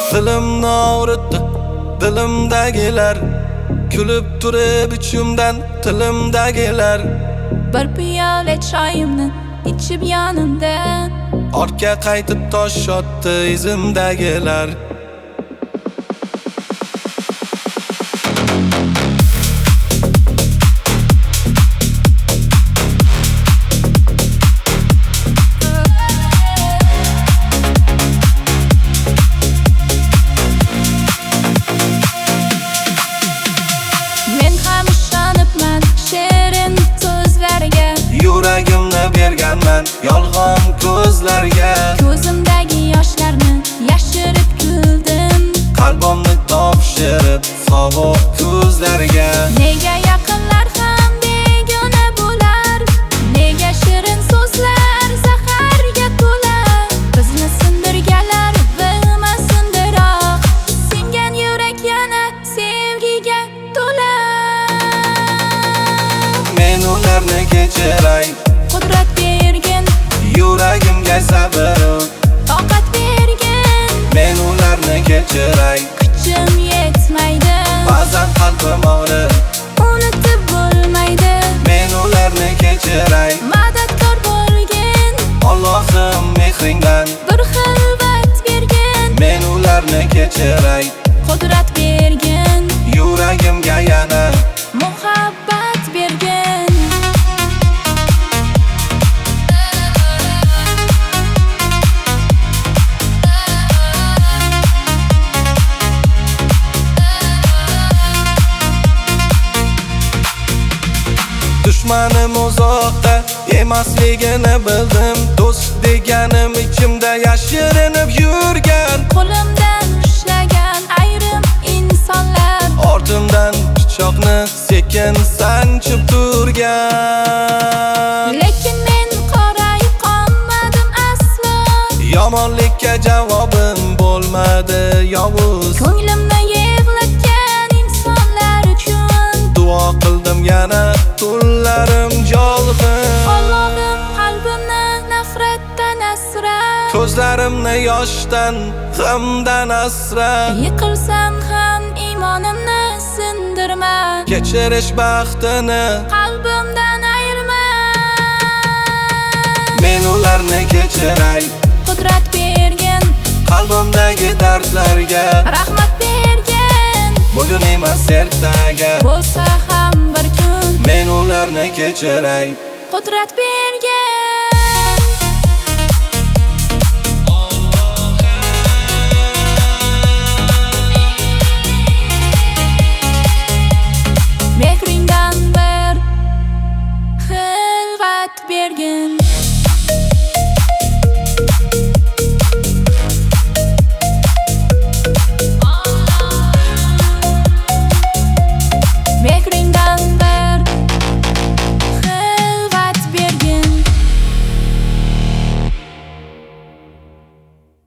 Dilimni og'ritdi dilimdagilar, kulib turib ichimdan tilimdagilar. Bir piyola choyimni ichib yonimda, ortga qaytib tosh otdi izimdagilar. men ham ishonibman shirin so'zlarga, Yuragimni berganman yolg'on ko'zlarga. ko'zimdagi yoshlarni yashirib kuldim. Qalbimni topshirib sovuq ko'zlarga. Nega yaqinlar ham begona bo'lar, nega shirin so'zlar zaharga to'la. Bizni sindirganlar bilmasindiroq, singan yurak yana sevgiga to'la. Men ularni kechiray, Qudrat bergin, yuragimga sabr, toqat bergin, men ularni kechiray. kuchim yetmaydi, Ba'zan qalbim og'rir, unutib bo'lmaydi. men ularni kechiray. Madadkor bo'lgin, Allohim mehringdan, bir xilvat bergin, men ularni kechiray. qudrat bergin, Yuragimga yana muhabbat bergin. dushmanim uzoqda emasligini bildim. Do'st deganim ichimda yashirinib yurgan. Qo'limdan ushlagan ayrim insonlar, Ortimdan pichoqni sekin sanchib turgan. lekin men qorayib qolmadim aslo. Yomonlikka javobim bo'lmadi yovuz. Ko'nglimni yig'latgan insonlar uchun Duo qildim yana tunlarim jolg'in. Allohim qalbimni nafratdan asra, Ko'zlarimni yoshdan, g'amdan asra. yiqilsam ham iymonimni sindirma, Kechirish baxtini qalbimdan ayirma. men ularni kechiray. Qudrat bergin, Qalbimdagi dardlarga rahmat bergin, bugun emas ertaga bo'lsa ham bir kun men ularni kechiray. qudrat bergin.